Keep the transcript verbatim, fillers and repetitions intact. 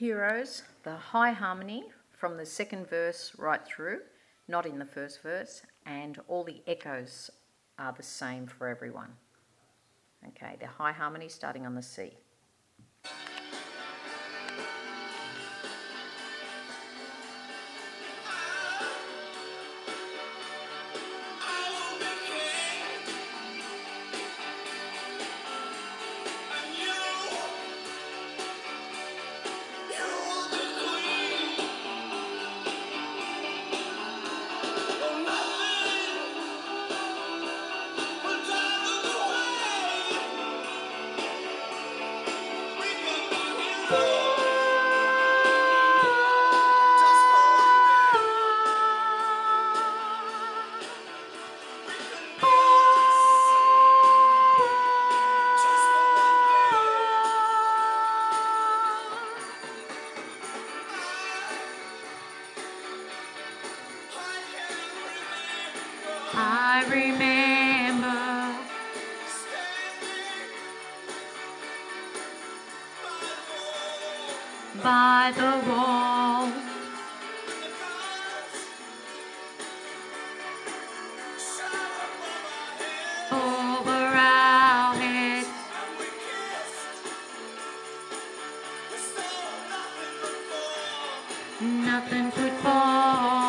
Heroes, the high harmony from the second verse right through, not in the first verse, and all the echoes are the same for everyone. Okay, the high harmony starting on the C. I remember by the wall, over our heads, nothing could fall.